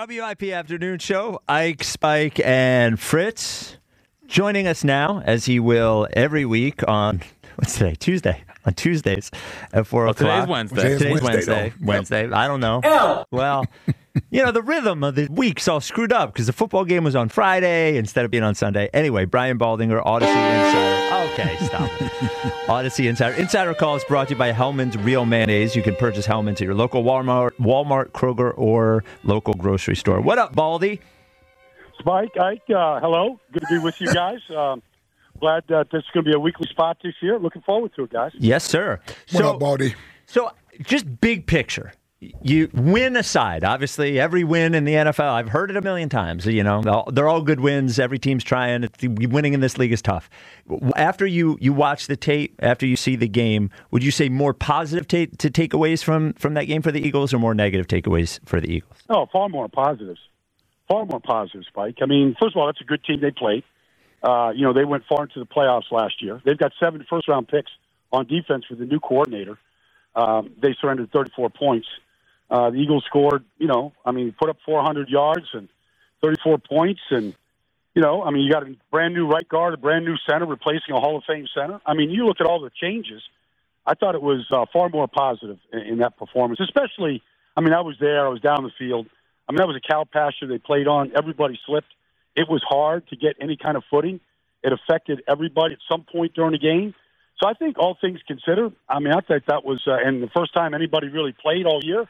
WIP Afternoon Show, Ike, Spike, and Fritz joining us now, as he will every week on, what's today? Tuesday. On Tuesdays at 4 o'clock. Today's Wednesday. Today's Wednesday. Wednesday. I don't know. Well, the rhythm of the week's all screwed up because the football game was on Friday instead of being on Sunday. Anyway, Brian Baldinger, Odyssey Insider. Okay, stop it. Odyssey Insider. Insider Call is brought to you by Hellman's Real Mayonnaise. You can purchase Hellman's at your local Walmart, Kroger, or local grocery store. What up, Baldy? Spike, Ike, hello. Good to be with you guys. Glad that this is going to be a weekly spot this year. Looking forward to it, guys. Yes, sir. What up, Baldy? So, just big picture. You win aside, obviously, every win in the NFL, I've heard it a million times. They're all good wins. Every team's trying. Winning in this league is tough. After you watch the tape, after you see the game, would you say more positive takeaways from that game for the Eagles or more negative takeaways for the Eagles? Oh, far more positives. Far more positives, Spike. I mean, first of all, that's a good team they played. They went far into the playoffs last year. They've got 7 first-round picks on defense with the new coordinator. They surrendered 34 points. The Eagles scored, put up 400 yards and 34 points. And, you got a brand-new right guard, a brand-new center replacing a Hall of Fame center. I mean, you look at all the changes. I thought it was far more positive in that performance, especially, I was there. I was down the field. That was a cow pasture they played on. Everybody slipped. It was hard to get any kind of footing. It affected everybody at some point during the game. So I think all things considered, I thought that was, and the first time anybody really played all year,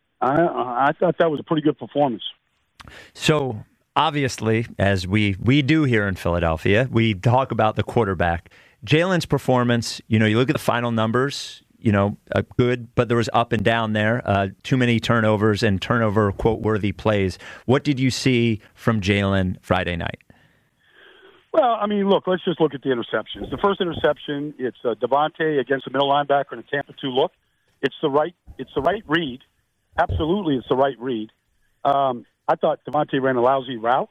I thought that was a pretty good performance. So obviously, as we do here in Philadelphia, we talk about the quarterback. Jalen's performance, you look at the final numbers, good, but there was up and down there. Too many turnovers and turnover, quote-worthy plays. What did you see from Jalen Friday night? Well, look, let's just look at the interceptions. The first interception, it's Devontae against the middle linebacker in a Tampa 2 look. It's the right read. Absolutely, it's the right read. I thought Devontae ran a lousy route.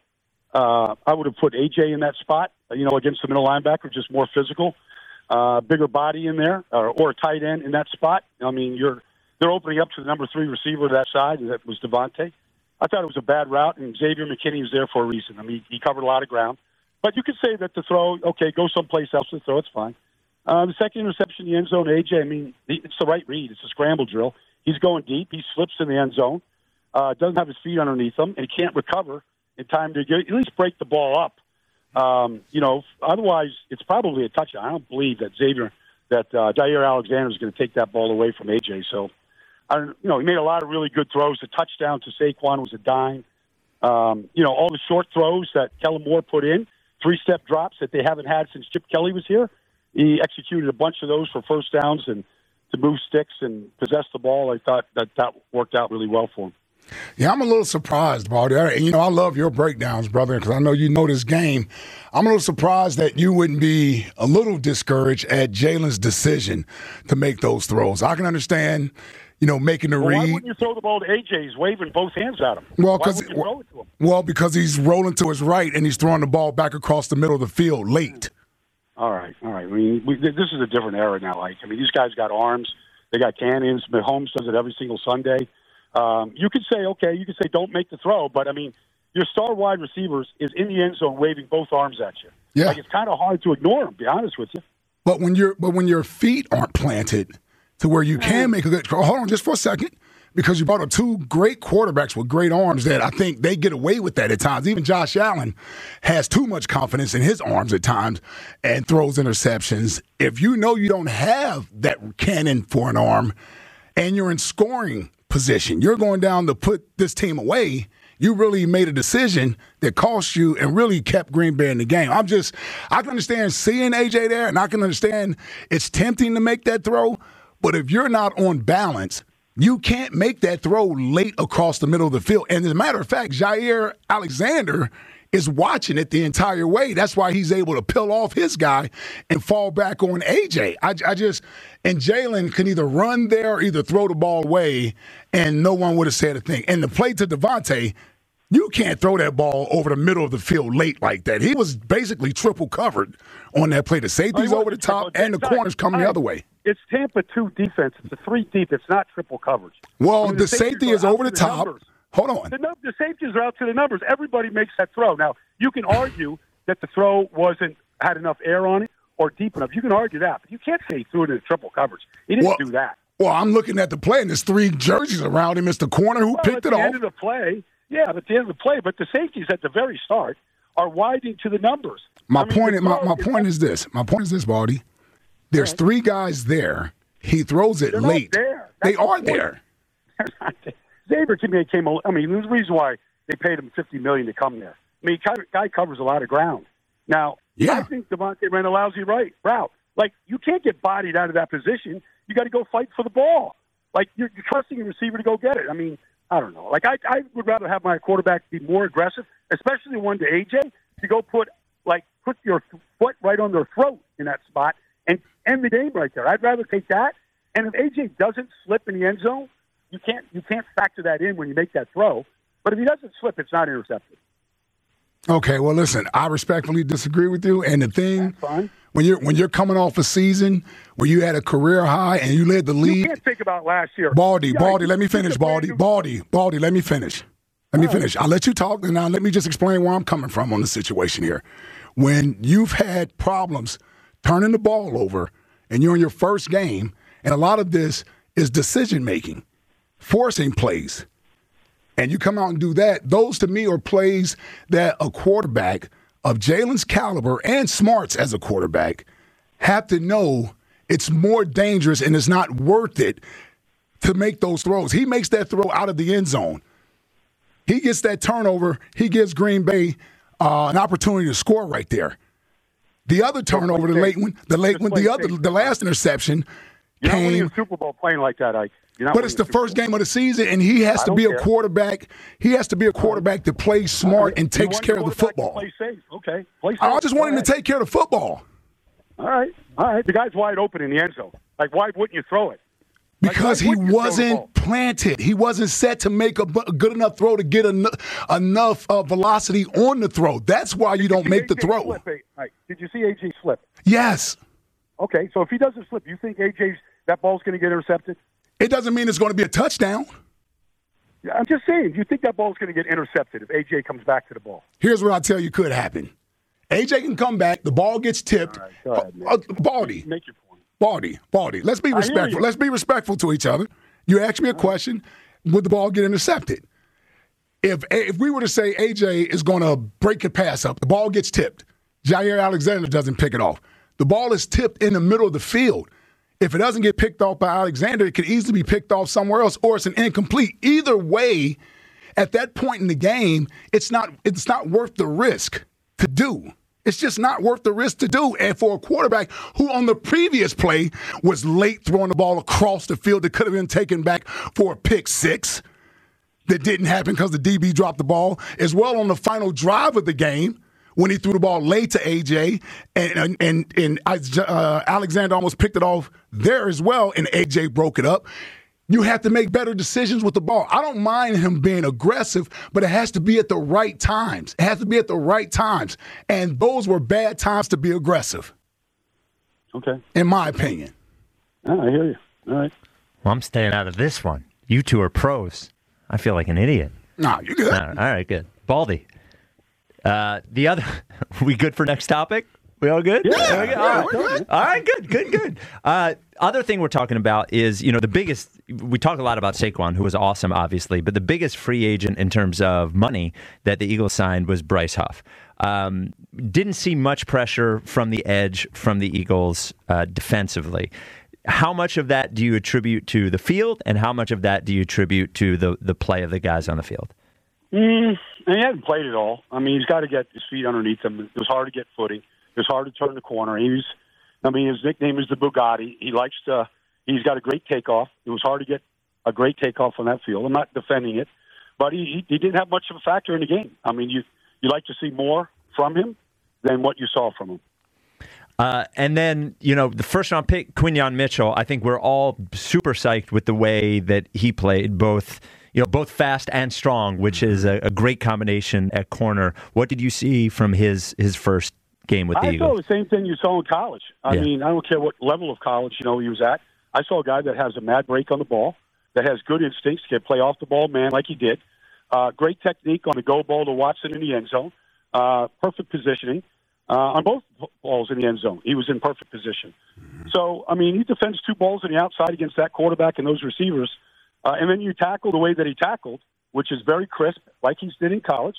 I would have put AJ in that spot, against the middle linebacker, just more physical. Bigger body in there, or a tight end in that spot. They're opening up to the number 3 receiver to that side, and that was Devontae. I thought it was a bad route, and Xavier McKinney was there for a reason. He covered a lot of ground. But you could say that the throw, okay, go someplace else to throw, it's fine. The second interception in the end zone, AJ, it's the right read. It's a scramble drill. He's going deep. He slips in the end zone, doesn't have his feet underneath him, and he can't recover in time to at least break the ball up. Otherwise, it's probably a touchdown. I don't believe that Jair Alexander is going to take that ball away from AJ. So, he made a lot of really good throws. The touchdown to Saquon was a dime. All the short throws that Kellen Moore put in, 3-step drops that they haven't had since Chip Kelly was here. He executed a bunch of those for first downs and to move sticks and possess the ball. I thought that worked out really well for him. Yeah, I'm a little surprised about it. And, I love your breakdowns, brother, because I know you know this game. I'm a little surprised that you wouldn't be a little discouraged at Jalen's decision to make those throws. I can understand, making the read. Why wouldn't you throw the ball to AJ? He's waving both hands at him. Why wouldn't you throw it to him? Because he's rolling to his right and he's throwing the ball back across the middle of the field late. All right. This is a different era now. These guys got arms. They got cannons. Mahomes does it every single Sunday. You could say, don't make the throw, but your star wide receivers is in the end zone waving both arms at you. Yeah. It's kind of hard to ignore them, to be honest with you. But when your feet aren't planted to where you can make a good throw, hold on just for a second, because you brought up 2 great quarterbacks with great arms that I think they get away with that at times. Even Josh Allen has too much confidence in his arms at times and throws interceptions. If you know you don't have that cannon for an arm and you're in scoring position, you're going down to put this team away, you really made a decision that cost you and really kept Green Bay in the game. I can understand seeing AJ there, and I can understand it's tempting to make that throw, but if you're not on balance, you can't make that throw late across the middle of the field. And as a matter of fact, Jair Alexander is watching it the entire way. That's why he's able to peel off his guy and fall back on AJ. And Jalen can either run there or either throw the ball away, and no one would have said a thing. And the play to Devontae, you can't throw that ball over the middle of the field late like that. He was basically triple covered on that play. The safety's over the top and the corner's coming the other way. It's Tampa 2 defense. It's a 3 deep. It's not triple coverage. Well, the safety is over the top. Hold on. The safeties are out to the numbers. Everybody makes that throw. Now, you can argue that the throw had enough air on it or deep enough. You can argue that, but you can't say he threw it in triple coverage. He didn't do that. Well, I'm looking at the play, and there's 3 jerseys around him. It's the corner who picked it off. At the end of the play, at the end of the play, but the safeties at the very start are widening to the numbers. My point is this, Baldy. There's 3 guys there. He throws it late. They are there. Xavier to me came. I mean, there's a reason why they paid him $50 million to come there. I mean, guy covers a lot of ground. Now, I think Devontae ran a lousy route. Like, you can't get bodied out of that position. You got to go fight for the ball. Like, you're trusting your receiver to go get it. I mean, I don't know. Like, I would rather have my quarterback be more aggressive, especially the one to AJ, to go put your foot right on their throat in that spot and end the game right there. I'd rather take that. And if AJ doesn't slip in the end zone, you can't factor that in when you make that throw. But if he doesn't slip, it's not intercepted. Okay, well, listen, I respectfully disagree with you. And the thing, when you're coming off a season where you had a career high and you led the league. You can't think about last year. Baldy, let me finish, Baldy, let me finish. I'll let you talk, and now let me just explain where I'm coming from on the situation here. When you've had problems turning the ball over and you're in your first game, and a lot of this is decision-making, forcing plays, and you come out and do that, those to me are plays that a quarterback of Jalen's caliber and smarts as a quarterback have to know it's more dangerous and it's not worth it to make those throws. He makes that throw out of the end zone. He gets that turnover. He gives Green Bay an opportunity to score right there. The other turnover, the last interception You're came. not winning a Super Bowl playing like that, Ike. But it's the first game of the season, and he has to be a quarterback. He has to be a quarterback that plays smart and takes care of the football. Play safe. Okay. Play safe. I just want him to take care of the football. All right. The guy's wide open in the end zone. Like, why wouldn't you throw it? Because he wasn't planted. He wasn't set to make a good enough throw to get enough velocity on the throw. That's why you don't make the throw. Did you see AJ slip? Yes. Okay, so if he doesn't slip, you think that ball's going to get intercepted? It doesn't mean it's going to be a touchdown. Yeah, I'm just saying, do you think that ball's going to get intercepted if AJ comes back to the ball? Here's what I tell you could happen. AJ can come back. The ball gets tipped. All right, go ahead, Baldy. Make your point. Baldy. Let's be respectful. Let's be respectful to each other. You asked me a question. Would the ball get intercepted? If we were to say AJ is going to break a pass up, the ball gets tipped. Jair Alexander doesn't pick it off. The ball is tipped in the middle of the field. If it doesn't get picked off by Alexander, it could easily be picked off somewhere else, or it's an incomplete. Either way, at that point in the game, it's not worth the risk to do. It's just not worth the risk to do. And for a quarterback who on the previous play was late throwing the ball across the field that could have been taken back for a pick six that didn't happen because the DB dropped the ball, as well on the final drive of the game, when he threw the ball late to AJ, and Alexander almost picked it off there as well, and AJ broke it up. You have to make better decisions with the ball. I don't mind him being aggressive, but it has to be at the right times. It has to be at the right times. And those were bad times to be aggressive. Okay. In my opinion. Oh, I hear you. All right. Well, I'm staying out of this one. You two are pros. I feel like an idiot. No, you're good. All right, good. Baldy. The other, we good for next topic? We all good? Yeah. All right, good. Other thing we're talking about is, the biggest, we talk a lot about Saquon, who was awesome, obviously, but the biggest free agent in terms of money that the Eagles signed was Bryce Huff. Didn't see much pressure from the edge from the Eagles defensively. How much of that do you attribute to the field, and how much of that do you attribute to the play of the guys on the field? He hasn't played at all. I mean, he's got to get his feet underneath him. It was hard to get footing. It was hard to turn the corner. His nickname is the Bugatti. He's got a great takeoff. It was hard to get a great takeoff on that field. I'm not defending it, but he didn't have much of a factor in the game. I mean, you like to see more from him than what you saw from him. And then, the first-round pick, Quinyon Mitchell, I think we're all super psyched with the way that he played, both fast and strong, which is a great combination at corner. What did you see from his first game with the Eagles? I saw the same thing you saw in college. I mean, I don't care what level of college he was at. I saw a guy that has a mad break on the ball, that has good instincts, can play off the ball, man, like he did. Great technique on the go ball to Watson in the end zone. Perfect positioning on both balls in the end zone. He was in perfect position. So, I mean, he defends 2 balls on the outside against that quarterback and those receivers. And then you tackle the way that he tackled, which is very crisp, like he did in college.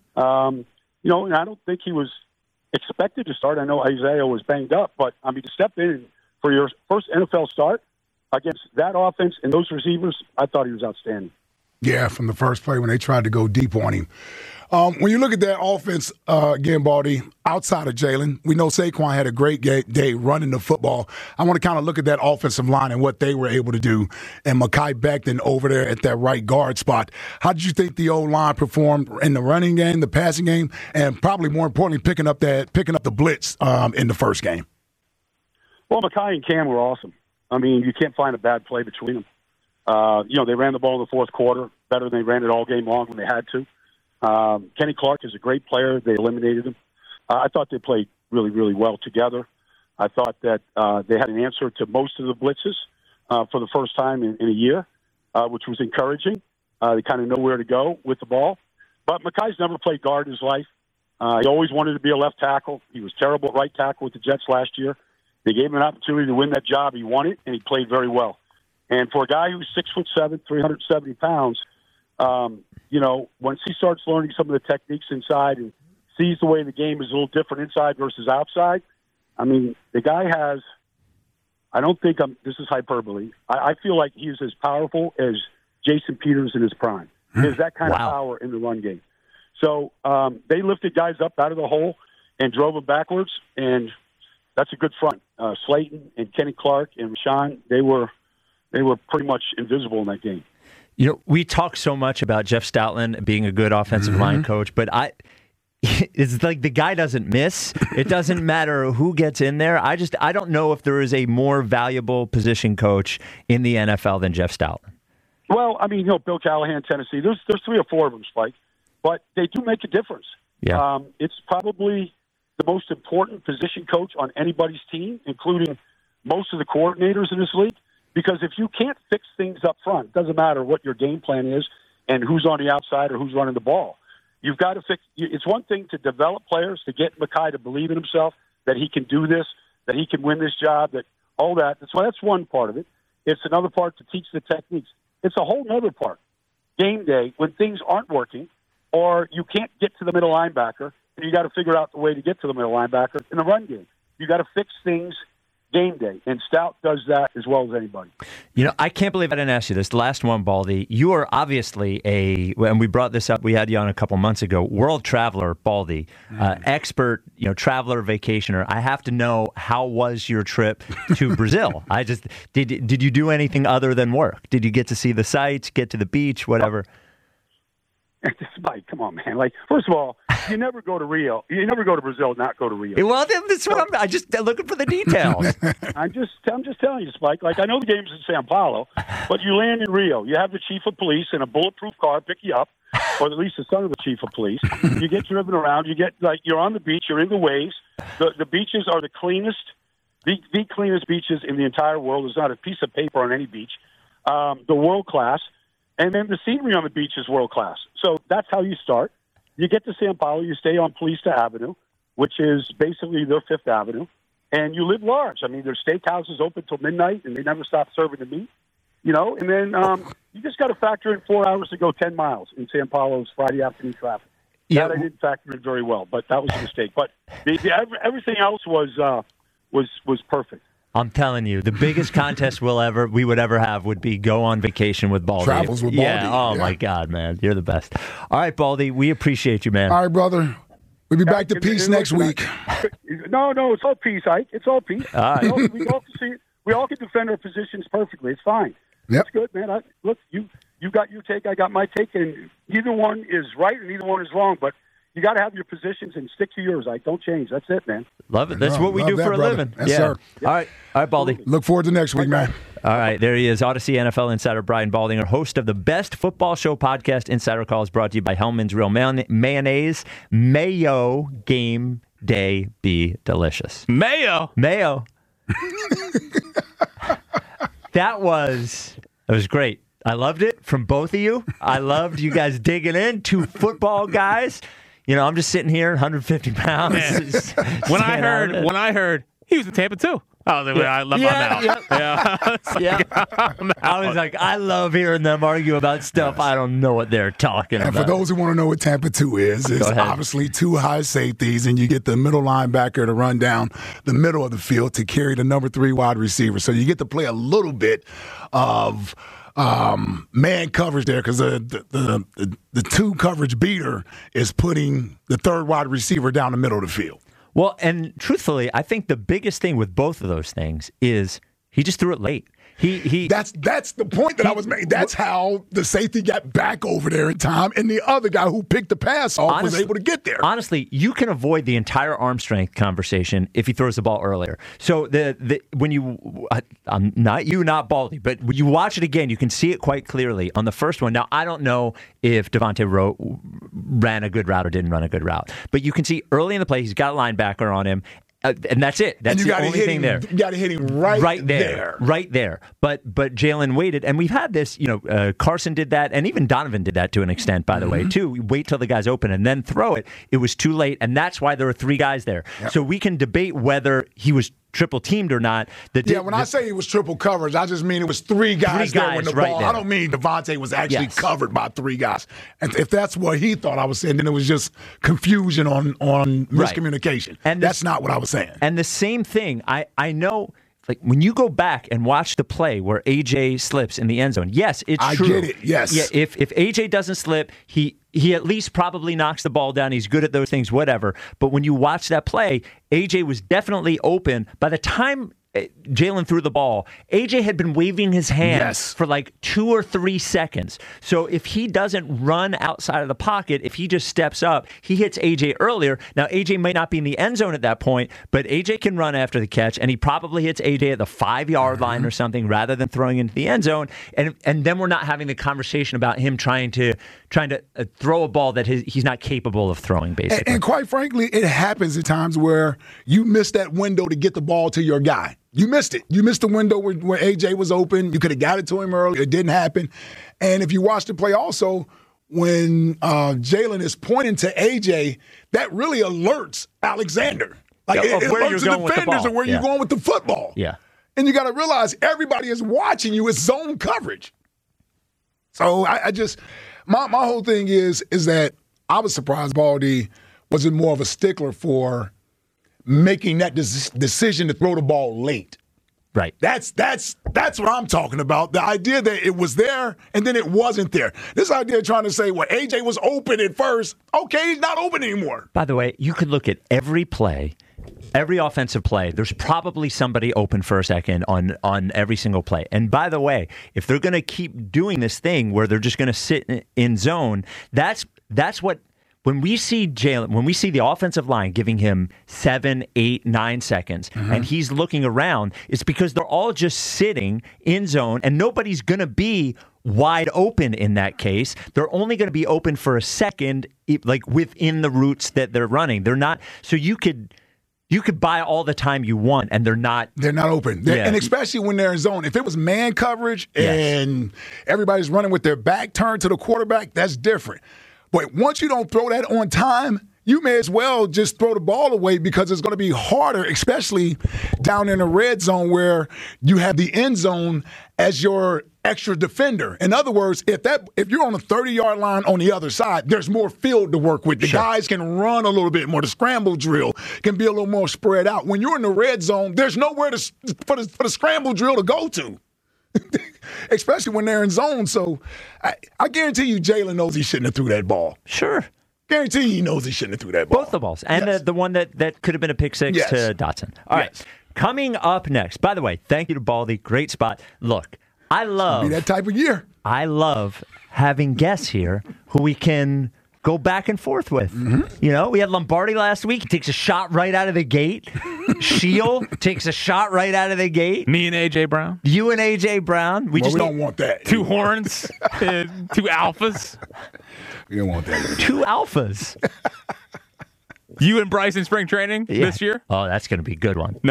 You know, and I don't think he was expected to start. I know Isaiah was banged up, but, I mean, to step in for your first NFL start against that offense and those receivers, I thought he was outstanding. Yeah, from the first play when they tried to go deep on him. When you look at that offense, again, Baldy, outside of Jalen, we know Saquon had a great day running the football. I want to kind of look at that offensive line and what they were able to do. And Mekhi Becton over there at that right guard spot. How did you think the O-line performed in the running game, the passing game, and probably more importantly, picking up the blitz in the first game? Well, Mekhi and Cam were awesome. I mean, you can't find a bad play between them. You know, they ran the ball in the fourth quarter better than they ran it all game long when they had to. Kenny Clark is a great player. They eliminated him. I thought they played really, really well together. I thought that they had an answer to most of the blitzes for the first time in a year, which was encouraging. They kind of know where to go with the ball. But Mekhi's never played guard in his life. He always wanted to be a left tackle. He was terrible at right tackle with the Jets last year. They gave him an opportunity to win that job. He won it, and he played very well. And for a guy who's 6'7", 370 pounds, you know, once he starts learning some of the techniques inside and sees the way the game is a little different inside versus outside, I mean, the guy has, I don't think this is hyperbole. I feel like he's as powerful as Jason Peters in his prime. There's that kind of power in the run game. So they lifted guys up out of the hole and drove them backwards, and that's a good front. Slayton and Kenny Clark and Rashawn, they were pretty much invisible in that game. You know, we talk so much about Jeff Stoutland being a good offensive line coach, but it's like the guy doesn't miss. It doesn't matter who gets in there. I don't know if there is a more valuable position coach in the NFL than Jeff Stoutland. Well, I mean, you know, Bill Callahan, Tennessee, there's 3 or 4 of them, Spike, but they do make a difference. Yeah. It's probably the most important position coach on anybody's team, including most of the coordinators in this league. Because if you can't fix things up front, it doesn't matter what your game plan is and who's on the outside or who's running the ball. You've got to fix. It's one thing to develop players, to get Mekhi to believe in himself, that he can do this, that he can win this job, that all that. That's one part of it. It's another part to teach the techniques. It's a whole other part. Game day, when things aren't working or you can't get to the middle linebacker, and you got to figure out the way to get to the middle linebacker in the run game. You got to fix things game day, and Stout does that as well as anybody. You know, I can't believe I didn't ask you this. The last one, Baldy, you are obviously and we brought this up, we had you on a couple months ago, world traveler, Baldy, expert, you know, traveler, vacationer. I have to know, how was your trip to Brazil? Did you do anything other than work? Did you get to see the sights, get to the beach, whatever? Spike, come on, man. Like, first of all, you never go to Rio. You never go to Brazil, not go to Rio. Well, that's what I'm just looking for the details. I'm just telling you, Spike. Like, I know the game's in Sao Paulo, but you land in Rio. You have the chief of police in a bulletproof car pick you up, or at least the son of the chief of police. You get driven around. You get, like, you're on the beach. You're in the waves. The beaches are the cleanest, the cleanest beaches in the entire world. There's not a piece of paper on any beach. The world class. And then the scenery on the beach is world-class. So that's how you start. You get to Sao Paulo, you stay on Paulista Avenue, which is basically their Fifth Avenue, and you live large. I mean, there's steakhouses open till midnight, and they never stop serving the meat, you know. And then you just got to factor in 4 hours to go 10 miles in Sao Paulo's Friday afternoon traffic. Yeah. That I didn't factor in very well, but that was a mistake. But everything else was perfect. I'm telling you, the biggest contest we would ever have would be go on vacation with Baldy. Travels with Baldy. Yeah. Oh, my God, man. You're the best. All right, Baldy, we appreciate you, man. All right, brother. We'll be back to peace next week. No, it's all peace, Ike. It's all peace. All right. We all can defend our positions perfectly. It's fine. Yep. That's good, man. Look, you got your take, I got my take, and neither one is right and neither one is wrong, but you got to have your positions and stick to yours. Ike, don't change. That's it, man. Love it. That's what we do for a living. Yes, sir. All right, Baldy. Look forward to next week, man. All right, there he is, Odyssey NFL insider Brian Baldinger, host of the Best Football Show podcast. Insider Calls brought to you by Hellman's Real Mayonnaise. Mayo game day be delicious. Mayo. That was great. I loved it from both of you. I loved you guys digging in. 2 football guys. You know, I'm just sitting here, 150 pounds. When I heard he was in Tampa too. I was like, I love my mouth. I was like, I love hearing them argue about stuff. I don't know what they're talking about. And for those who want to know what Tampa 2 is, it's obviously 2 high safeties, and you get the middle linebacker to run down the middle of the field to carry the number 3 wide receiver. So you get to play a little bit of man coverage there, because the 2 coverage beater is putting the 3rd wide receiver down the middle of the field. Well, and truthfully, I think the biggest thing with both of those things is he just threw it late. That's the point that I was making. That's how the safety got back over there in time, and the other guy who picked the pass off was able to get there. Honestly, you can avoid the entire arm strength conversation if he throws the ball earlier. So when you, I'm not Baldy, but when you watch it again, you can see it quite clearly on the first one. Now, I don't know if Devontae Rowe ran a good route or didn't run a good route, but you can see early in the play he's got a linebacker on him. And that's it. That's the only thing there. You got to hit him right there. Right there. But Jalen waited, and we've had this, Carson did that, and even Donovan did that to an extent, by the way, too. We wait till the guy's open and then throw it. It was too late, and that's why there were 3 guys there. Yep. So we can debate whether he was triple teamed or not. When I say he was triple coverage, I just mean it was 3 guys there with the ball. There. I don't mean Devontae was actually covered by 3 guys. And if that's what he thought I was saying, then it was just confusion on miscommunication. Right. And that's not what I was saying. And the same thing, I know, like when you go back and watch the play where AJ slips in the end zone, yes, it's true. I get it, yes. Yeah, if AJ doesn't slip, he at least probably knocks the ball down. He's good at those things, whatever. But when you watch that play, AJ was definitely open. By the time Jalen threw the ball, AJ had been waving his hands for like 2 or 3 seconds. So if he doesn't run outside of the pocket, if he just steps up, he hits AJ earlier. Now, AJ might not be in the end zone at that point, but AJ can run after the catch, and he probably hits AJ at the 5-yard line or something rather than throwing into the end zone. And then we're not having the conversation about him trying to throw a ball that he's not capable of throwing, basically. And quite frankly, it happens at times where you miss that window to get the ball to your guy. You missed it. You missed the window where AJ was open. You could have got it to him early. It didn't happen. And if you watch the play also, when Jalen is pointing to AJ, that really alerts Alexander. Like it alerts the defenders of where you're going with the football. Yeah. And you got to realize everybody is watching you. It's zone coverage. So I just my whole thing is that I was surprised Baldy wasn't more of a stickler for making that decision to throw the ball late. Right. That's what I'm talking about. The idea that it was there and then it wasn't there. This idea of trying to say, well, AJ was open at first. Okay, he's not open anymore. By the way, you could look at every play, every offensive play. There's probably somebody open for a second on every single play. And by the way, if they're going to keep doing this thing where they're just going to sit in zone, that's what. When we see Jalen, when we see the offensive line giving him 7, 8, 9 seconds, and he's looking around, it's because they're all just sitting in zone, and nobody's going to be wide open in that case. They're only going to be open for a second, like within the routes that they're running. They're not. So you could buy all the time you want, and they're not. They're not open, and especially when they're in zone. If it was man coverage and everybody's running with their back turned to the quarterback, that's different. But once you don't throw that on time, you may as well just throw the ball away, because it's going to be harder, especially down in the red zone where you have the end zone as your extra defender. In other words, if you're on the 30-yard line on the other side, there's more field to work with. The guys can run a little bit more. The scramble drill can be a little more spread out. When you're in the red zone, there's nowhere for the scramble drill to go to. Especially when they're in zone. So I guarantee you Jalen knows he shouldn't have threw that ball. Sure. Guarantee he knows he shouldn't have threw that ball. Both the balls. And the one that could have been a pick six to Dotson. All right. Coming up next. By the way, thank you to Baldy. Great spot. Look, I love. Be that type of year. I love having guests here who we can go back and forth with. You know, we had Lombardi last week. He takes a shot right out of the gate. Sheil takes a shot right out of the gate. Me and A.J. Brown. You and A.J. Brown. We don't want that. 2 horns. 2 alphas. We don't want that. 2 alphas. You and Bryce in spring training this year? Oh, that's going to be a good one. Nope.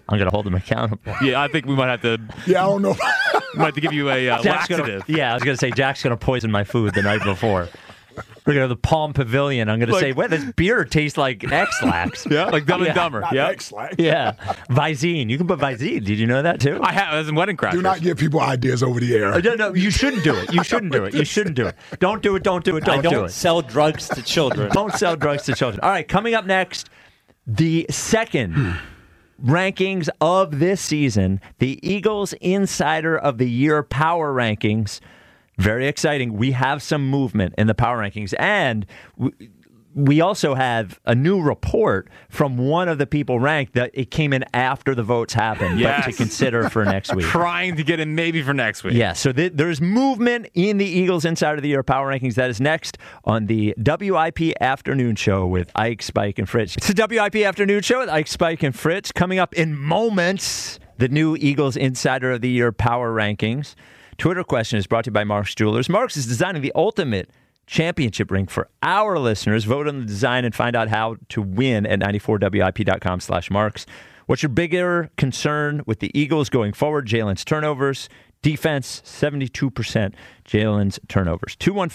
I'm going to hold him accountable. Yeah, I think we might have to. Yeah, I don't know. We might have to give you a laxative. I was going to say Jack's going to poison my food the night before. We're going to the Palm Pavilion. I'm going to say, wait, this beer tastes like X-Lax. Yeah, like Dumb and Dumber. Yeah, X-Lax. Yeah. Visine. You can put Visine. Did you know that too? I have. As in Wedding Crashers. Do not give people ideas over the air. No, you shouldn't do it. You shouldn't do it. You shouldn't do it. Don't do it. Don't do it. Don't do it. Sell drugs to children. Don't sell drugs to children. All right, coming up next, the second rankings of this season, the Eagles Insider of the Year Power Rankings. Very exciting. We have some movement in the power rankings. And we also have a new report from one of the people ranked that it came in after the votes happened, but to consider for next week. Trying to get in maybe for next week. Yeah, so there's movement in the Eagles Insider of the Year Power Rankings. That is next on the WIP Afternoon Show with Ike, Spike, and Fritz. It's the WIP Afternoon Show with Ike, Spike, and Fritz. Coming up in moments, the new Eagles Insider of the Year Power Rankings. Twitter question is brought to you by Mark's Jewelers. Mark's is designing the ultimate championship ring for our listeners. Vote on the design and find out how to win at 94WIP.com/Marks. What's your bigger concern with the Eagles going forward? Jalen's turnovers. Defense, 72%. Jalen's turnovers.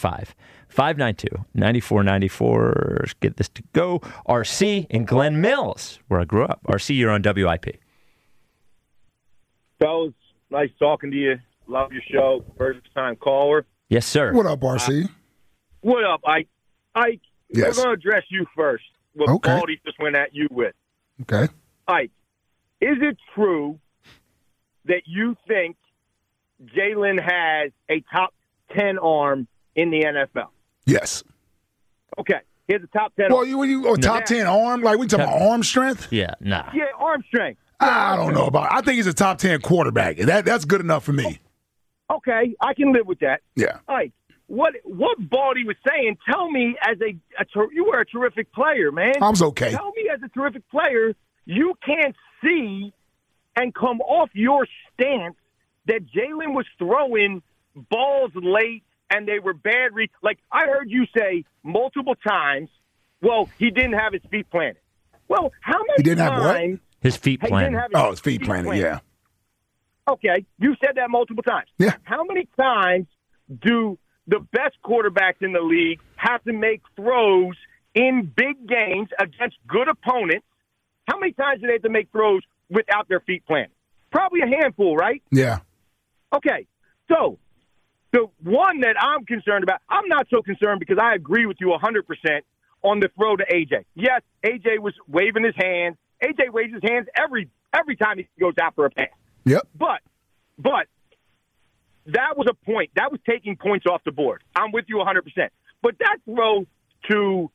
215-592-9494. Let's get this to go. RC in Glen Mills, where I grew up. RC, you're on WIP. Fellas, nice talking to you. Love your show. First-time caller. Yes, sir. What up, RC? What up, Ike? Ike, yes. We're going to address you first. What Baldy just went at you with. Okay. Ike, is it true that you think Jalen has a top 10 arm in the NFL? Yes. Okay. He has a top 10 arm. Well, you top 10 arm? Like, we talking about arm strength? Yeah, nah. Yeah, arm strength. I don't know about it. I think he's a top 10 quarterback. That's good enough for me. Okay, I can live with that. Yeah. Ike, what Baldy was saying, tell me as you were a terrific player, man. I was okay. Tell me as a terrific player, you can't see and come off your stance that Jalen was throwing balls late and they were bad. Like I heard you say multiple times, well, he didn't have his feet planted. Well, how many He didn't times? have what? His feet planted. His feet planted, yeah. Okay, you said that multiple times. Yeah. How many times do the best quarterbacks in the league have to make throws in big games against good opponents? How many times do they have to make throws without their feet planted? Probably a handful, right? Yeah. Okay, so the one that I'm concerned about, I'm not so concerned because I agree with you 100% on the throw to A.J. Yes, A.J. was waving his hands. A.J. waves his hands every time he goes out for a pass. Yep. But that was a point. That was taking points off the board. I'm with you 100%. But that throw to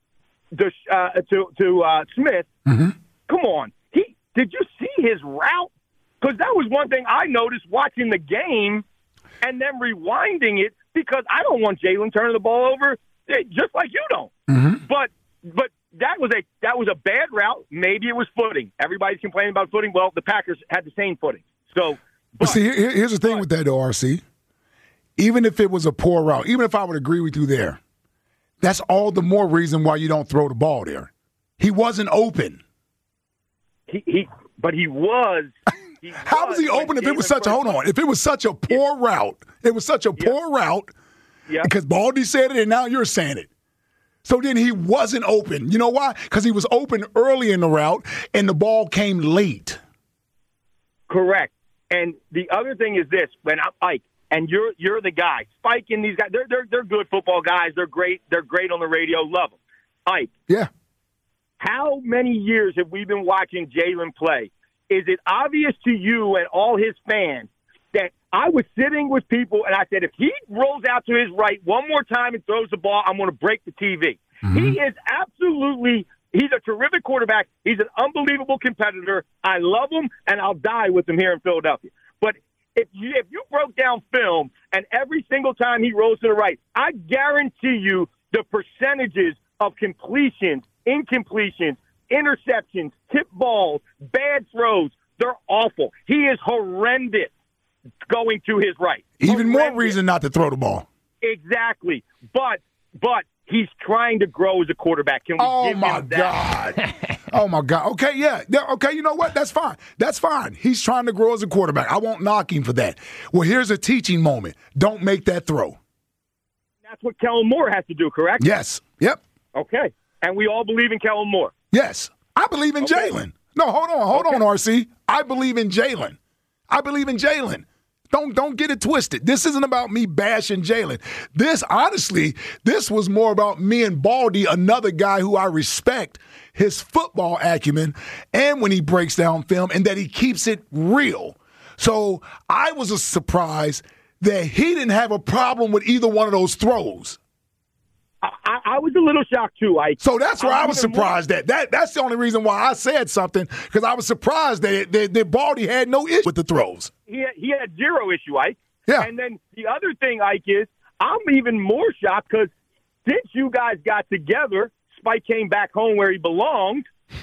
Smith, come on. Did you see his route? Because that was one thing I noticed watching the game and then rewinding it because I don't want Jalen turning the ball over just like you don't. Mm-hmm. But that was a bad route. Maybe it was footing. Everybody's complaining about footing. Well, the Packers had the same footing. So, but see, here's the thing with that, though, RC. Even if it was a poor route, even if I would agree with you there, that's all the more reason why you don't throw the ball there. He wasn't open. But he was. How was he open if it was such a, hold on, if it was such a poor route, it was such a poor route, because Baldy said it and now you're saying it. So then he wasn't open. You know why? Because he was open early in the route and the ball came late. Correct. And the other thing is this, when Ike, and you're the guy, Spike and these guys, they're good football guys. They're great. They're great on the radio. Love them. Ike. Yeah. How many years have we been watching Jalen play? Is it obvious to you and all his fans that I was sitting with people and I said, if he rolls out to his right one more time and throws the ball, I'm going to break the TV. Mm-hmm. He is he's a terrific quarterback. He's an unbelievable competitor. I love him, and I'll die with him here in Philadelphia. But if you broke down film and every single time he rolls to the right, I guarantee you the percentages of completions, incompletions, interceptions, tip balls, bad throws, they're awful. He is horrendous going to his right. Even more reason not to throw the ball. Exactly. But he's trying to grow as a quarterback. Can we give him that? God. Oh, my God. Okay, yeah. Okay, you know what? That's fine. That's fine. He's trying to grow as a quarterback. I won't knock him for that. Well, here's a teaching moment. Don't make that throw. That's what Kellen Moore has to do, correct? Yes. Yep. Okay. And we all believe in Kellen Moore. Yes. I believe in Jalen. No, hold on, RC. I believe in Jalen. Don't get it twisted. This isn't about me bashing Jalen. This was more about me and Baldy, another guy who I respect his football acumen and when he breaks down film and that he keeps it real. So I was surprised that he didn't have a problem with either one of those throws. I was a little shocked too, Ike. So that's where I was surprised at. That's the only reason why I said something, because I was surprised that Baldy had no issue with the throws. He had zero issue, Ike. Yeah. And then the other thing, Ike, is I'm even more shocked because since you guys got together, Spike came back home where he belonged.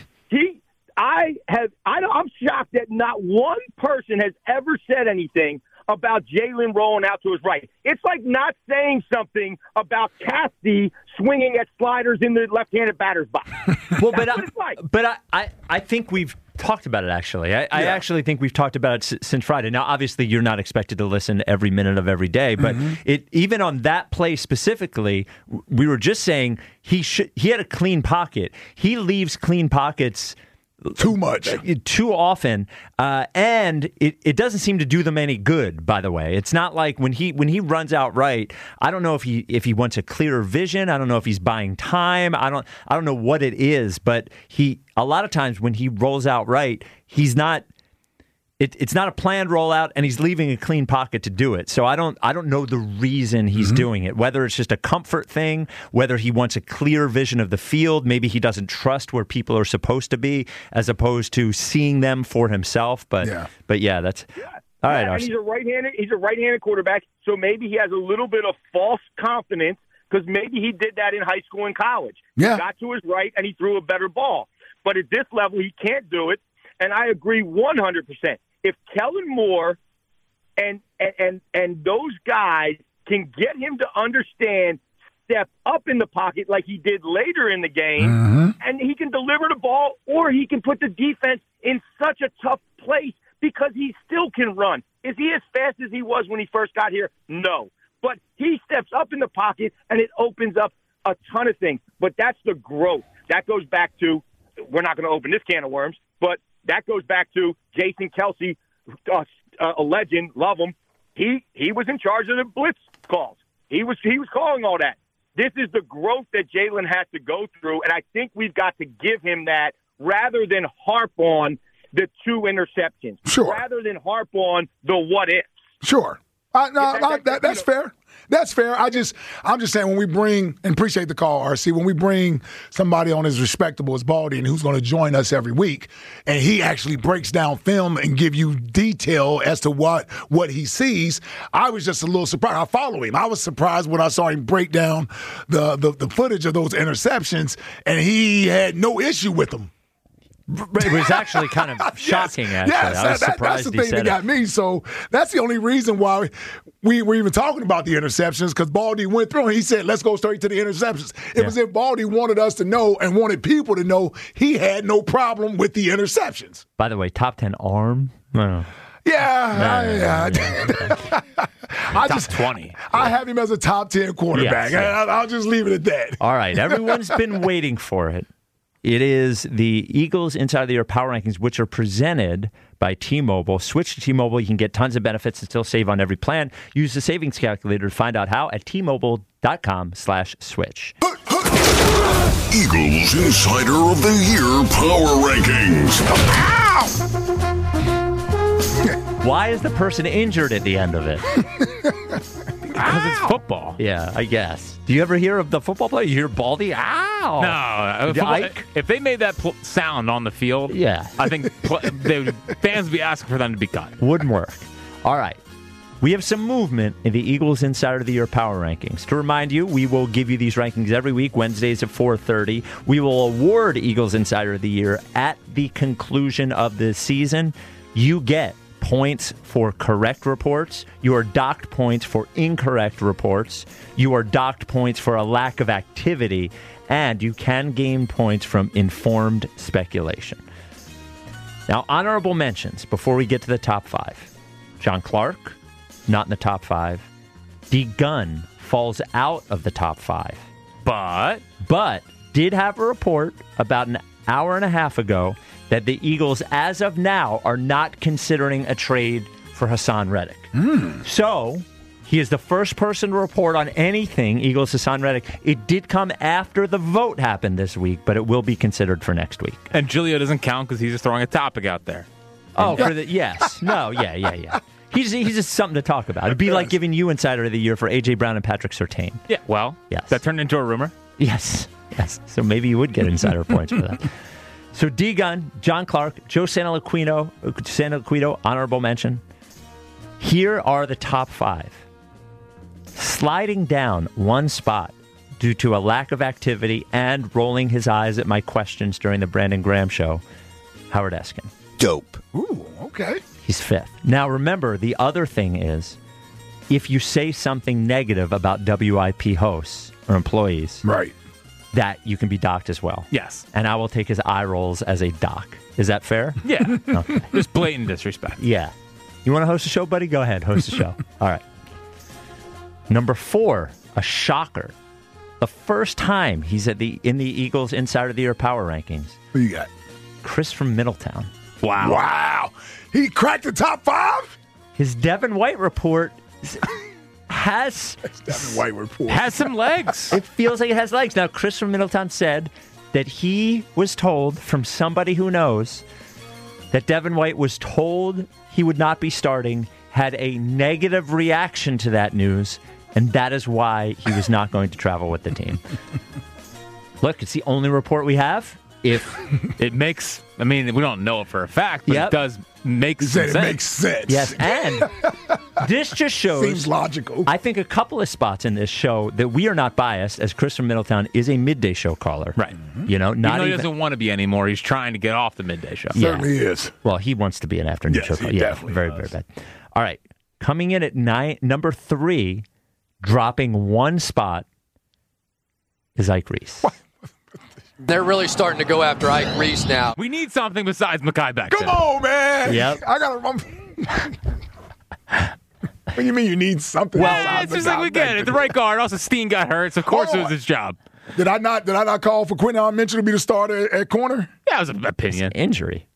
I'm shocked that not one person has ever said anything about Jalen rolling out to his right. It's like not saying something about Cassidy swinging at sliders in the left-handed batter's box. Well, but I think we've talked about it, actually. I actually think we've talked about it since Friday. Now, obviously, you're not expected to listen every minute of every day, but even on that play specifically, we were just saying he had a clean pocket. He leaves clean pockets too much, too often, and it doesn't seem to do them any good. By the way, it's not like when he runs out right. I don't know if he wants a clearer vision. I don't know if he's buying time. I don't know what it is, but a lot of times when he rolls out right, he's not. It's not a planned rollout, and he's leaving a clean pocket to do it. So I don't know the reason he's doing it. Whether it's just a comfort thing, whether he wants a clear vision of the field, maybe he doesn't trust where people are supposed to be, as opposed to seeing them for himself. But yeah, that's all right. And he's a right-handed quarterback, so maybe he has a little bit of false confidence because maybe he did that in high school and college. Yeah. He got to his right and he threw a better ball. But at this level, he can't do it. And I agree 100%. If Kellen Moore and those guys can get him to understand, step up in the pocket like he did later in the game, and he can deliver the ball, or he can put the defense in such a tough place because he still can run. Is he as fast as he was when he first got here? No. But he steps up in the pocket, and it opens up a ton of things. But that's the growth. That goes back to, we're not going to open this can of worms, but that goes back to Jason Kelce, a legend, love him. He was in charge of the blitz calls. He was calling all that. This is the growth that Jalen has to go through, and I think we've got to give him that rather than harp on the 2 interceptions. Sure. Rather than harp on the what ifs. Sure. That's fair. That's fair. I'm just saying, when we bring, and appreciate the call, RC, when we bring somebody on as respectable as Baldy and who's going to join us every week, and he actually breaks down film and give you detail as to what he sees, I was just a little surprised. I follow him. I was surprised when I saw him break down the footage of those interceptions, and he had no issue with them. It was actually kind of shocking, actually. Yes, I was surprised that's the thing that got me. So that's the only reason why we were even talking about the interceptions, because Baldy went through and he said, let's go straight to the interceptions. It was if Baldy wanted us to know and wanted people to know he had no problem with the interceptions. By the way, top 10 arm? Yeah. Top 20. I have him as a top 10 quarterback. Yes. I'll just leave it at that. All right. Everyone's been waiting for it. It is the Eagles Inside of the Year Power Rankings, which are presented by T-Mobile. Switch to T-Mobile. You can get tons of benefits and still save on every plan. Use the savings calculator to find out how at T-Mobile.com/switch. Eagles Insider of the Year Power Rankings. Why is the person injured at the end of it? Because it's football. Yeah, I guess. Do you ever hear of the football player? You hear Baldy? Ow! No. If they made that sound on the field, I think fans would be asking for them to be cut. Wouldn't work. All right. We have some movement in the Eagles Insider of the Year Power Rankings. To remind you, we will give you these rankings every week, Wednesdays at 4:30. We will award Eagles Insider of the Year at the conclusion of the season. You get points for correct reports. You are docked points for incorrect reports. You are docked points for a lack of activity. And you can gain points from informed speculation. Now, honorable mentions before we get to the top 5. John Clark, not in the top 5. D. Gunn falls out of the top 5. But did have a report about an hour and a half ago that the Eagles, as of now, are not considering a trade for Hassan Reddick. So he is the first person to report on anything Eagles Hassan Reddick. It did come after the vote happened this week, but it will be considered for next week. And Giglio doesn't count because he's just throwing a topic out there. Oh, for the yes. No, yeah. He's just something to talk about. It'd be like giving you Insider of the Year for A.J. Brown and Patrick Surtain. Yeah, well, yes. That turned into a rumor? Yes. So maybe you would get Insider points for that. So D. Gunn, John Clark, Joe Santoliquito, honorable mention. Here are the top 5. Sliding down one spot due to a lack of activity and rolling his eyes at my questions during the Brandon Graham show, Howard Eskin. Dope. Ooh, okay. He's 5th. Now, remember, the other thing is, if you say something negative about WIP hosts or employees, right, that you can be docked as well. Yes. And I will take his eye rolls as a dock. Is that fair? Yeah. Okay. Just blatant disrespect. Yeah. You want to host a show, buddy? Go ahead. Host a show. All right. Number 4, a shocker. The first time he's in the Eagles Insider of the Year power rankings. Who you got? Chris from Middletown. Wow. He cracked the top 5? His Devin White report has some legs. It feels like it has legs. Now, Chris from Middletown said that he was told from somebody who knows that Devin White was told he would not be starting, had a negative reaction to that news, and that is why he was not going to travel with the team. Look, it's the only report we have. If it makes, I mean, we don't know it for a fact, but it does make sense. It makes sense. Yes, and this just shows. Seems logical. I think a couple of spots in this show that we are not biased, as Chris from Middletown is a midday show caller. Right. You know, not even he doesn't want to be anymore. He's trying to get off the midday show. Yeah. Certainly is. Well, he wants to be an afternoon show caller. Yeah, very bad. All right. Coming in at number 3, dropping one spot, is Ike Reese. What? They're really starting to go after Ike Reese now. We need something besides Mekhi Becton. Come on, man. Yep. I got to. What do you mean you need something? Well, it's just like we get it. The right guard. Also, Steen got hurt, so of course it was his job. Did I not call for Quinton Mitchell to be the starter at corner? Yeah, it was an opinion. Injury.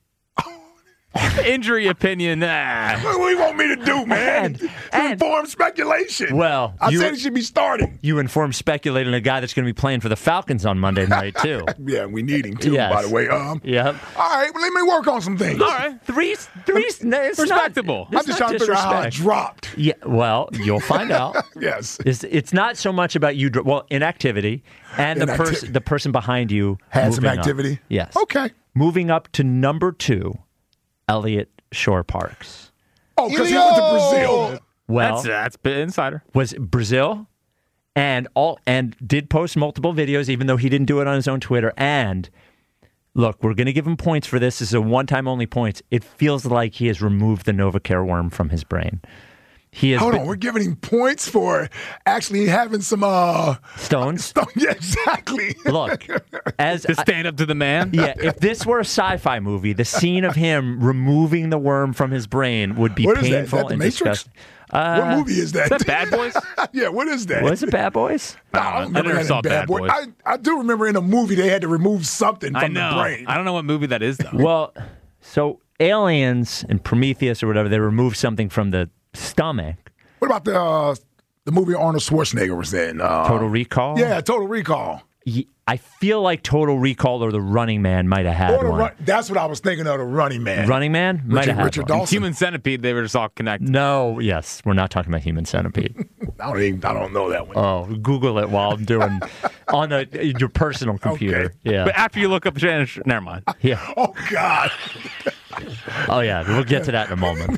Injury opinion. What do you want me to do, man? Inform speculation. Well, I said he should be starting. You informed speculating a guy that's going to be playing for the Falcons on Monday night, too. Yeah, we need him, too, Yes. by the way. Yep. All right, well, let me work on some things. All right. Three's respectable. I'm just trying to figure out how it dropped. Yeah, well, you'll find out. Yes. It's not so much about you, inactivity, and the person behind you had some moving activity? Up. Yes. Okay. Moving up to number 2, Elliott Shore-Parks. Oh, because he went to Brazil. Well, that's insider. Was Brazil and did post multiple videos, even though he didn't do it on his own Twitter. And look, we're going to give him points for this. This is a one-time only points. It feels like he has removed the NovaCare worm from his brain. Hold on, we're giving him points for actually having some stones. Yeah, exactly. Look, to stand up to the man. Yeah, if this were a sci-fi movie, the scene of him removing the worm from his brain would be painful is that the and Matrix? disgusting. What movie is that? Is that Bad Boys? Yeah, what is that? Was it Bad Boys? I never saw Bad Boys. I do remember in a movie they had to remove something from the brain. I don't know what movie that is, though. Well, so Aliens and Prometheus or whatever, they removed something from the stomach. What about the movie Arnold Schwarzenegger was in? Total Recall? Yeah, Total Recall. I feel like Total Recall or The Running Man might have had one. That's what I was thinking of, The Running Man. Running Man? Might have had Richard one. Dawson. Human Centipede, they were just all connected. No, yes. We're not talking about Human Centipede. I don't know that one. Oh, Google it while I'm doing on your personal computer. Okay. Yeah. But after you look up never mind. Yeah. Oh, God. Oh, yeah. We'll get to that in a moment.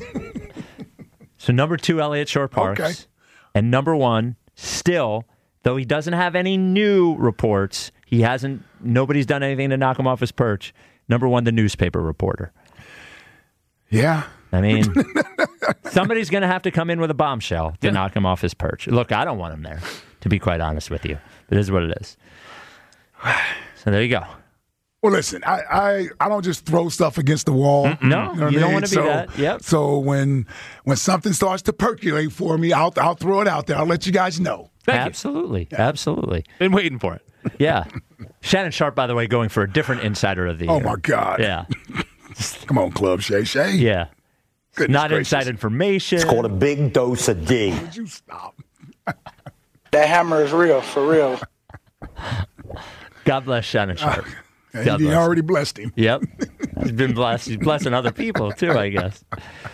So number 2, Elliott Shore-Parks. Okay. And number 1, still, though he doesn't have any new reports, nobody's done anything to knock him off his perch. Number 1, the newspaper reporter. Yeah. I mean, somebody's going to have to come in with a bombshell to knock him off his perch. Look, I don't want him there, to be quite honest with you. It is what it is. So there you go. Well, listen, I don't just throw stuff against the wall. No, you don't want to be that. Yep. So when something starts to percolate for me, I'll throw it out there. I'll let you guys know. Absolutely. Absolutely. Been waiting for it. Yeah. Shannon Sharpe, by the way, going for a different insider of the year. Oh, my God. Yeah. Come on, Club Shay Shay. Yeah. Goodness Not gracious. inside information. It's called a big dose of D. Would you stop? That hammer is real, for real. God bless Shannon Sharpe. He already blessed him. Yep. He's been blessed. He's blessing other people, too, I guess.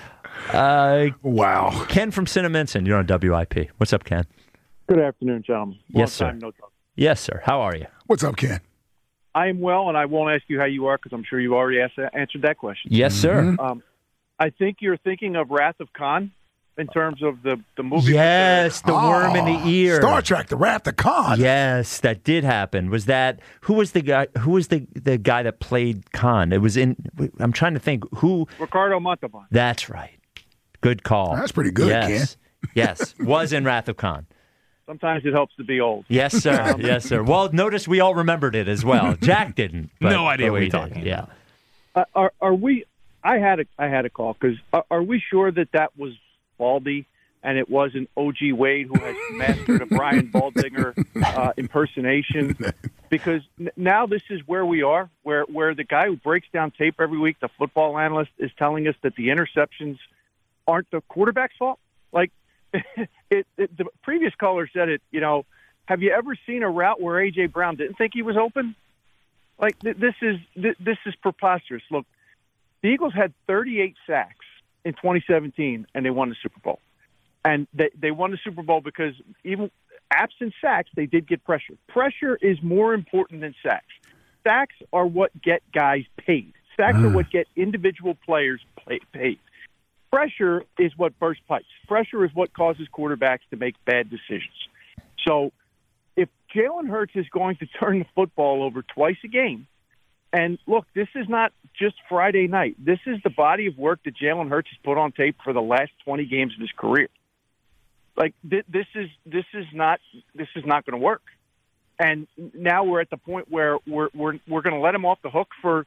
Wow. Ken from Cinnaminson, you're on WIP. What's up, Ken? Good afternoon, gentlemen. Yes, sir. No talk. Yes, sir. How are you? What's up, Ken? I am well, and I won't ask you how you are because I'm sure you already answered that question. Yes, sir. I think you're thinking of Wrath of Khan in terms of the movie. Yes, the worm in the ear. Star Trek, the Wrath of Khan. Yes, that did happen. Was that who was the guy? Who was the guy that played Khan? It was in. I'm trying to think who. Ricardo Montalban. That's right. Good call. That's pretty good, yes. Ken. Yes, was in Wrath of Khan. Sometimes it helps to be old. Yes, sir. Yes, sir. Well, notice we all remembered it as well. Jack didn't. No idea what you're talking about. Yeah. Are we? I had a call because are we sure that was Baldy and it wasn't O.G. Wade who has mastered a Brian Baldinger impersonation? Because now this is where we are, where the guy who breaks down tape every week, the football analyst, is telling us that the interceptions aren't the quarterback's fault. Like the previous caller said it. You know, have you ever seen a route where A.J. Brown didn't think he was open? Like this is preposterous. Look. The Eagles had 38 sacks in 2017, and they won the Super Bowl. And they won the Super Bowl because even absent sacks, they did get pressure. Pressure is more important than sacks. Sacks are what get guys paid. Sacks are what get individual players paid. Pressure is what bursts pipes. Pressure is what causes quarterbacks to make bad decisions. So if Jalen Hurts is going to turn the football over twice a game, and look, this is not just Friday night. This is the body of work that Jalen Hurts has put on tape for the last 20 games of his career. Like this is not going to work. And now we're at the point where we're going to let him off the hook for.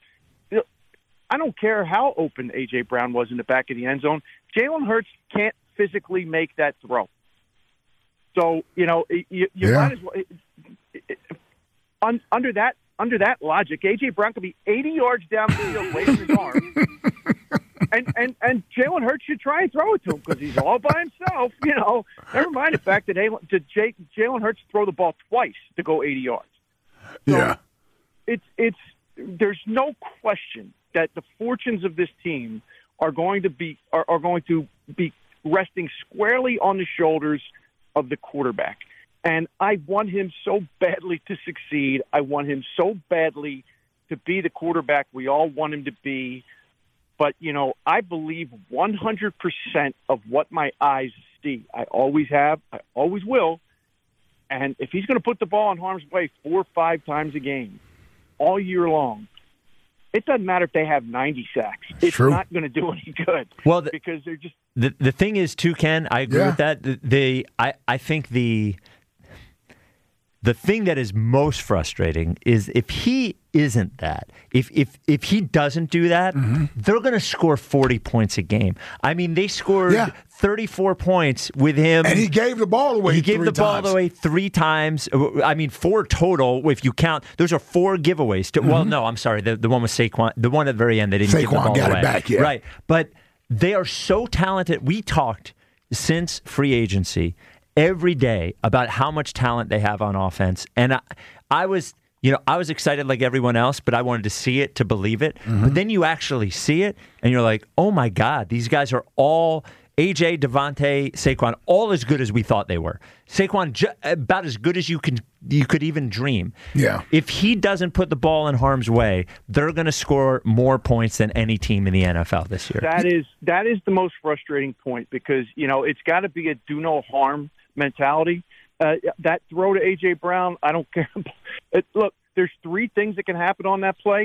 I don't care how open A.J. Brown was in the back of the end zone. Jalen Hurts can't physically make that throw. So you might as well under that logic, A.J. Brown could be 80 yards down the field waving his arm. And Jalen Hurts should try and throw it to him because he's all by himself. You know, never mind the fact that Jalen Hurts throw the ball twice to go 80 yards. So yeah. There's no question that the fortunes of this team are going to be resting squarely on the shoulders of the quarterback. And I want him so badly to succeed. I want him so badly to be the quarterback we all want him to be. But, I believe 100% of what my eyes see. I always have. I always will. And if he's going to put the ball in harm's way 4 or 5 times a game all year long, it doesn't matter if they have 90 sacks. It's True. not going to do any good. Well, because they're just the thing is, too, Ken, I agree with that. I think the thing that is most frustrating is if he isn't that, if he doesn't do that, they're going to score 40 points a game. I mean, they scored 34 points with him. And he gave the ball away 3 times. He gave the ball away 3 times. I mean, 4 total, if you count. Those are 4 giveaways. Well, no, I'm sorry. The one with Saquon, the one at the very end, they didn't give the ball away. Saquon got it back, yeah. Right. But they are so talented. We talked since free agency every day about how much talent they have on offense. And I was excited like everyone else, but I wanted to see it to believe it. But then you actually see it, and you're like, oh, my God, these guys are all A.J., Devontae, Saquon, all as good as we thought they were. Saquon, about as good as you could even dream. Yeah. If he doesn't put the ball in harm's way, they're going to score more points than any team in the NFL this year. That is the most frustrating point because, it's got to be a do no harm mentality. That throw to A.J. Brown, I don't care. Look, there's 3 things that can happen on that play.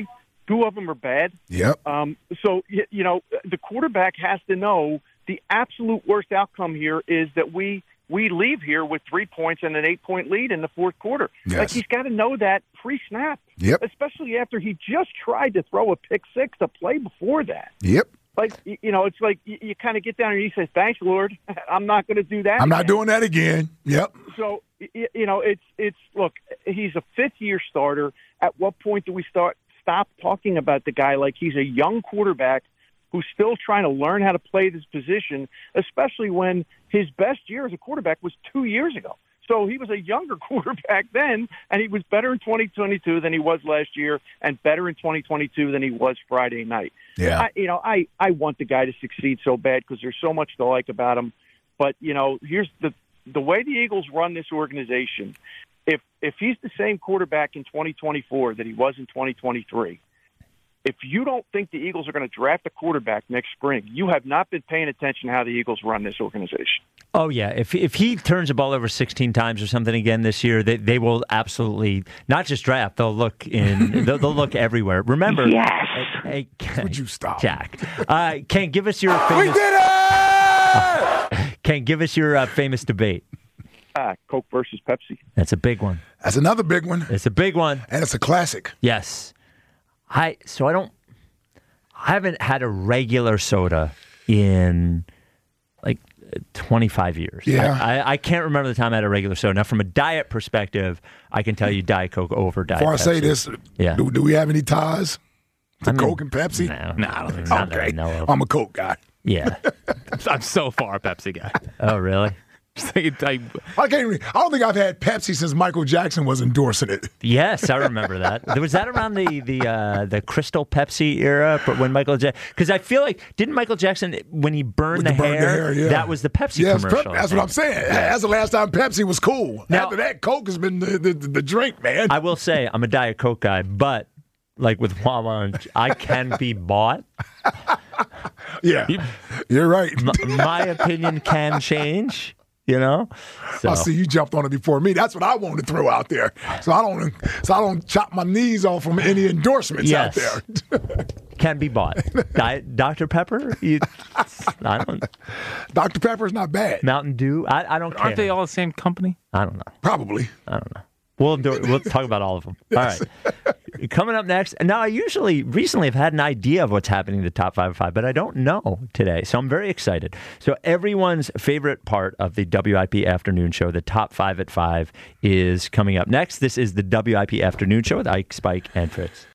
Two of them are bad. Yep. So, the quarterback has to know the absolute worst outcome here is that we leave here with 3 points and an 8-point lead in the fourth quarter. Yes. Like, he's got to know that pre-snap. Yep. Especially after he just tried to throw a pick six to play before that. Yep. Like, it's like you kind of get down and you say, thanks, Lord. I'm not going to do that. I'm not doing that again. Yep. So, it's look, he's a fifth-year starter. At what point do we stop talking about the guy like he's a young quarterback who's still trying to learn how to play this position, especially when his best year as a quarterback was 2 years ago. So he was a younger quarterback then, and he was better in 2022 than he was last year and better in 2022 than he was Friday night. Yeah. I want the guy to succeed so bad because there's so much to like about him. But, here's the way the Eagles run this organization. If he's the same quarterback in 2024 that he was in 2023, if you don't think the Eagles are going to draft a quarterback next spring, you have not been paying attention to how the Eagles run this organization. Oh, yeah. If he turns the ball over 16 times or something again this year, they will absolutely not just draft. They'll look they'll look everywhere. Remember, yes. Hey, Would you stop, Jack? Ken, give us your famous. We did it! Ken, give us your famous debate. Coke versus Pepsi. That's a big one. That's another big one. It's a big one, and it's a classic. Yes. I haven't had a regular soda in like 25 years. Yeah. I can't remember the time I had a regular soda. Now, from a diet perspective, I can tell you Diet Coke over Diet Before Pepsi. I say this, do we have any ties to Coke and Pepsi? No, I don't think so. Okay. I know of. I'm a Coke guy. Yeah. I'm so far a Pepsi guy. Oh, really? I don't think I've had Pepsi since Michael Jackson was endorsing it. Yes, I remember that. Was that around the Crystal Pepsi era? But when Michael Jackson, because I feel like didn't Michael Jackson when he burned the hair? Yeah. That was the Pepsi commercial. That's what I'm saying. Yeah. That's the last time Pepsi was cool. Now, after that, Coke has been the drink, man. I will say I'm a Diet Coke guy, but like with Wawa, I can be bought. Yeah, you're right. My opinion can change. So. I see you jumped on it before me. That's what I wanted to throw out there. So I don't chop my knees off from any endorsements out there. Can be bought. Dr. Pepper? I don't. Dr. Pepper's not bad. Mountain Dew? I don't care. Aren't they all the same company? I don't know. Probably. I don't know. We'll talk about all of them. Yes. All right. Coming up next. Now, I recently have had an idea of what's happening in the top 5 of 5, but I don't know today. So I'm very excited. So everyone's favorite part of the WIP Afternoon Show, the top 5 at 5, is coming up next. This is the WIP Afternoon Show with Ike, Spike, and Fritz.